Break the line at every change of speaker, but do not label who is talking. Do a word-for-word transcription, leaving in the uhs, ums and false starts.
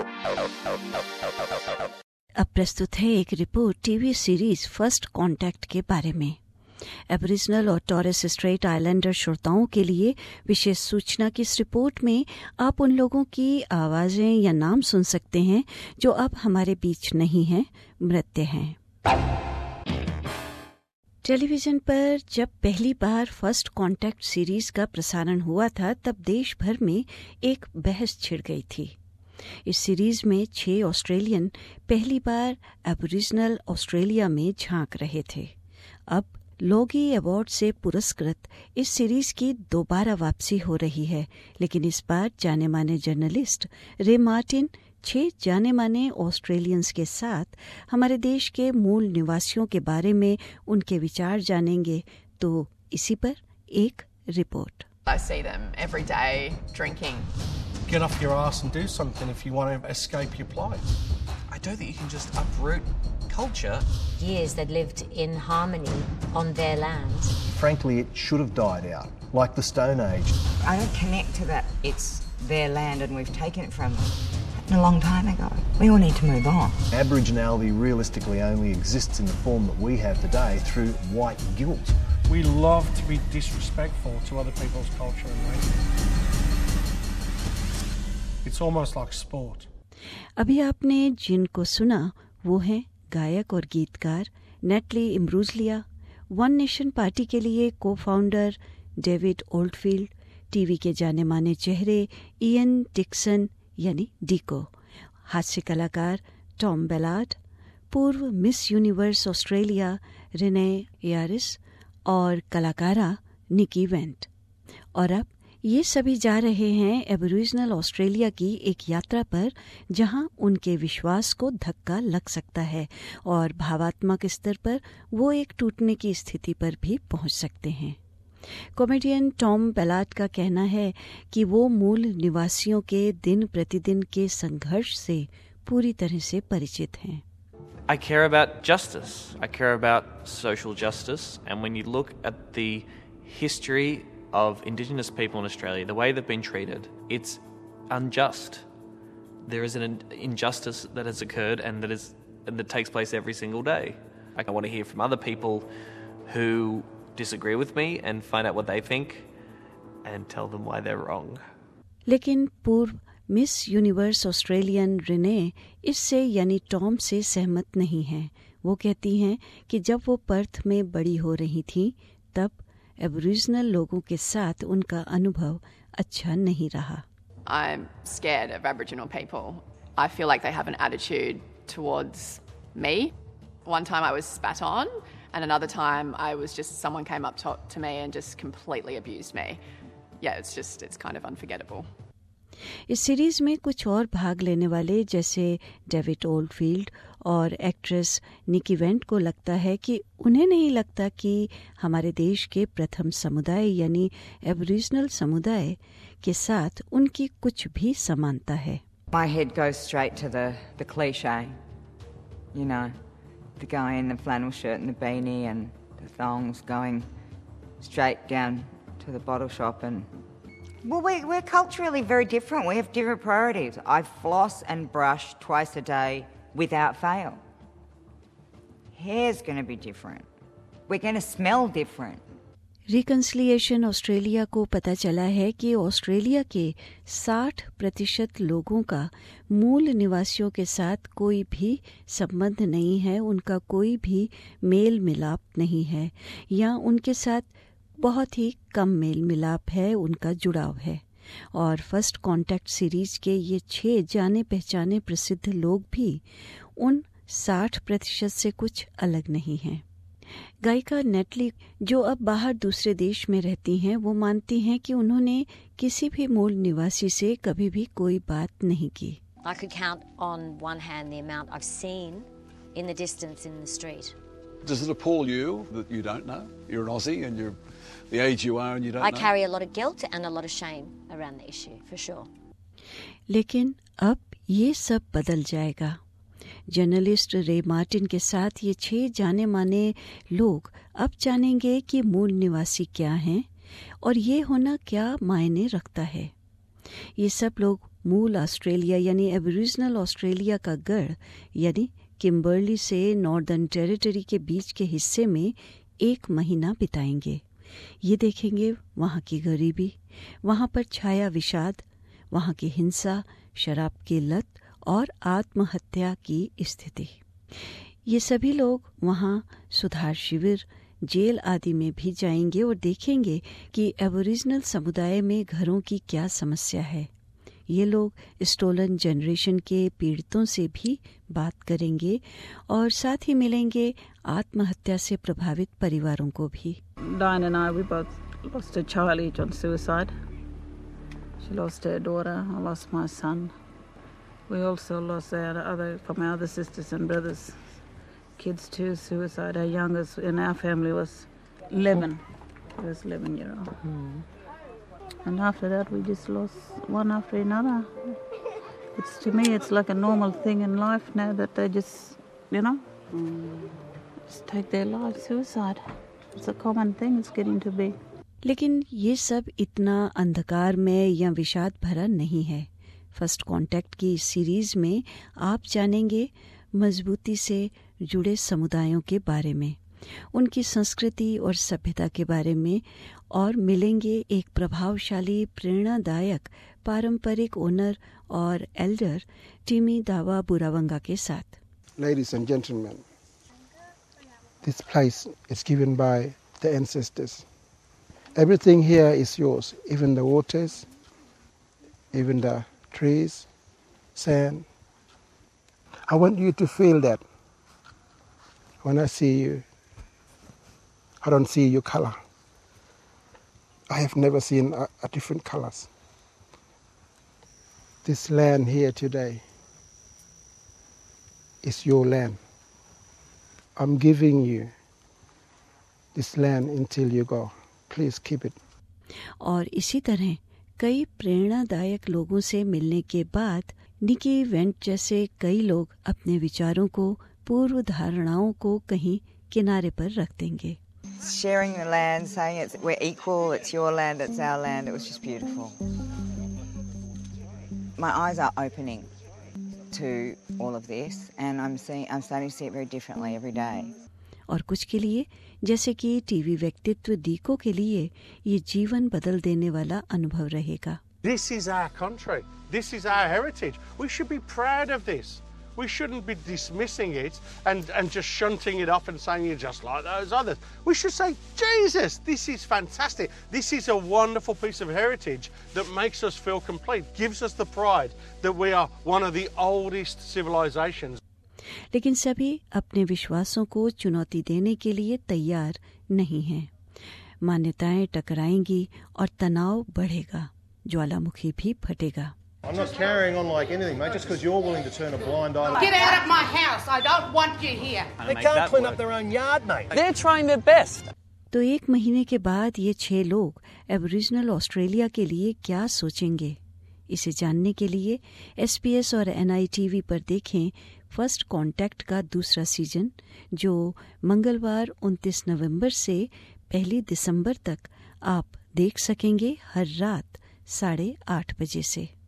अब प्रस्तुत है एक report TV series first contact के बारे में। एबोरिजिनल और टॉरेस स्ट्रेट आइलैंडर श्रोताओं के लिए विशेष सूचना की इस रिपोर्ट में आप उन लोगों की आवाजें या नाम सुन सकते हैं जो अब हमारे बीच नहीं हैं, मृत हैं। टेलीविजन पर जब पहली बार फर्स्ट कांटेक्ट सीरीज का प्रसारण हुआ था तब देश भर में एक बहस छिड़ गई थी। इस सीरीज में छह ऑस्ट्रेलियन पहली बार एबोरिजिनल ऑस्ट्रेलिया में झांक रहे थे। अब लोगी अवार्ड से पुरस्कृत इस सीरीज की दोबारा वापसी हो रही है, लेकिन इस बार जाने माने जर्नलिस्ट रे मार्टिन छह जाने माने ऑस्ट्रेलियंस के साथ हमारे देश के मूल निवासियों के बारे में उनके विचार जानेंगे। तो इसी पर एक report.
I see them every day drinking.
Get off your ass and do something if you want to escape your plight.
I don't think you can just uproot culture.
Years they'd lived in harmony on their land.
Frankly, it should have died out, like the Stone Age.
I don't connect to that. It's their land and we've taken it from them. A long time ago. We all need to move on.
Aboriginality realistically only exists in the form that we have today through white guilt.
We love to be disrespectful to other people's culture and race. It's almost like sport.
अभी आपने जिनको सुना वो हैं गायक और गीतकार Natalie Imbruglia, one nation party के लिए को फाउंडर डेविड ओल्डफील्ड, टीवी के जाने माने चेहरे इयन डिक्सन यानी डीको, हास्य कलाकार टॉम बेलार्ड, पूर्व Miss Universe Australia Renae Ayris और कलाकारा निकी वेंट। और अब ये सभी जा रहे हैं एबोरिजिनल ऑस्ट्रेलिया की एक यात्रा पर जहां उनके विश्वास को धक्का लग सकता है और भावात्मक स्तर पर वो एक टूटने की स्थिति पर भी पहुंच सकते हैं। कॉमेडियन टॉम बेलार्ड का कहना है कि वो मूल निवासियों के दिन प्रतिदिन के संघर्ष से पूरी तरह से परिचित हैं।
I care about justice. I care about social justice. And when you look at the history of Indigenous people in Australia, the way they've been treated, it's unjust. There is an injustice that has occurred and that is and that takes place every single day. I want to hear from other people who disagree with me and find out what they think and tell them why they're wrong.
लेकिन पूर्व Miss universe Australian Renee इससे यानी Tom से सहमत नहीं हैं। वो कहती हैं कि जब वो पर्थ में बड़ी हो रही थी तब एबोरिजिनल लोगों के साथ उनका अनुभव अच्छा नहीं रहा।
I'm scared of Aboriginal people. I feel like they have an attitude towards me. One time I was spat on, and another time I was just someone came up to, to me and just completely abused me. Yeah, it's just it's kind of unforgettable.
इस series में कुछ और भाग लेने वाले जैसे David ओल्डफील्ड और actress निकी went को लगता है कि उन्हें नहीं लगता कि हमारे देश के प्रथम समुदाय यानी एबोरिजिनल समुदाय के साथ उनकी कुछ भी समानता है।
My head goes straight to the, the cliche, you know, the guy in the flannel shirt and the beanie and the thongs going straight down to the bottle shop and well, we, we're culturally very different. We have different priorities. I floss and brush twice a day without fail. Hair's going to be different. We're going to smell different.
Reconciliation Australia को पता चला है कि Australia के साठ प्रतिशत लोगों का मूल निवासियों के साथ कोई भी संबंध नहीं है, उनका कोई भी मेल मिलाप नहीं है या उनके साथ बहुत ही कम मेल मिलाप है, उनका जुड़ाव है। और फर्स्ट कांटेक्ट सीरीज के ये छह जाने पहचाने प्रसिद्ध लोग भी उन साठ प्रतिशत से कुछ अलग नहीं हैं। गायिका नेटली जो अब बाहर दूसरे देश में रहती हैं, वो मानती हैं कि उन्होंने किसी भी मूल निवासी से कभी भी कोई बात नहीं की।
I could count on one hand the amount I've seen in the distance in the street.
Does it appall you that you don't know? You're an Aussie and you're the age you are and you don't
I
know?
I carry a lot of guilt and a lot of shame around the issue, for sure.
लेकिन अब ये सब बदल जाएगा। Journalist रे Martin के साथ ये छह जाने माने लोग अब जानेंगे कि मूल निवासी क्या हैं और ये होना क्या मायने रखता है। ये सब लोग मूल ऑस्ट्रेलिया यानी एबोरिजिनल ऑस्ट्रेलिया का गढ़ यानी किम्बर्ली से नॉर्दर्न टेरिटरी के बीच के हिस्से में एक महीना बिताएंगे। ये देखेंगे वहाँ की गरीबी, वहाँ पर छाया विषाद, वहाँ की हिंसा, शराब की लत और आत्महत्या की स्थिति। ये सभी लोग वहाँ सुधार शिविर, जेल आदि में भी जाएंगे और देखेंगे कि एबोरिजिनल समुदाय में घरों की क्या समस्या है। ये लोग स्टोलन जनरेशन के पीड़ितों से भी बात करेंगे और साथ ही मिलेंगे आत्महत्या से प्रभावित परिवारों को भी।
Diane and I, we both lost a child each on suicide. She lost her daughter, I lost my son. We also lost our other, from our other sisters and brothers, kids to suicide. Our youngest in our family was eleven. He was eleven year old. Mm. And after that, we just lost one after another. It's, to me, it's like a normal thing in life now that they just, you know, mm. just take their life, suicide. It's a common thing, it's getting to be.
लेकिन ये सब इतना अंधकार में या विषाद भरा नहीं है। फर्स्ट कांटेक्ट की इस सीरीज में आप जानेंगे मजबूती से जुड़े समुदायों के बारे में, उनकी संस्कृति और सभ्यता के बारे में, और मिलेंगे एक प्रभावशाली प्रेरणादायक पारंपरिक ओनर और एल्डर टिमी दावा बुरावंगा के साथ।
Ladies and gentlemen, this place is given by the ancestors. Everything here is yours, even the waters, even the trees, sand. I want you to feel that. When I see you, I don't see your color. I have never seen a, a different colors. This land here today is your land. I'm giving you this land until you go. Please keep it.
और इसी तरह कई प्रेरणादायक लोगों से मिलने के बाद निकी वेंट जैसे कई लोग अपने विचारों को, पूर्व धारणाओं को कहीं किनारे पर रख देंगे।
Sharing the land, saying it's, we're equal, it's your land, it's our land, it was just beautiful. My eyes are opening to all of this and I'm seeing, I'm starting to see it very differently every day.
और कुछ के लिए, जैसे कि TV व्यक्तित्व दीको के लिए, ये जीवन बदल देने वाला अनुभव रहेगा।
This is our country. This is our heritage. We should be proud of this. We shouldn't be dismissing it and, and just shunting it off and saying you're just like those others. We should say, Jesus, this is fantastic. This is a wonderful piece of heritage that makes us feel complete, gives us the pride that we are one of the oldest civilizations.
लेकिन सभी अपने विश्वासों को चुनौती देने के लिए तैयार नहीं हैं। मान्यताएं टकराएंगी और तनाव बढ़ेगा, ज्वालामुखी भी फटेगा।
I'm not carrying on like anything, mate, just because you're willing to turn a blind eye.
Get out of my house. I don't want you here.
They can't clean up their own yard, mate.
They're trying their best.
तो एक महीने के बाद ये छह लोग aboriginal Australia के लिए क्या सोचेंगे? इसे जानने के लिए एस पी एस और एन आई टी वी पर देखें फर्स्ट कांटेक्ट का दूसरा सीजन, जो मंगलवार उनतीस नवंबर से पहली दिसंबर तक आप देख सकेंगे हर रात साढ़े आठ बजे से।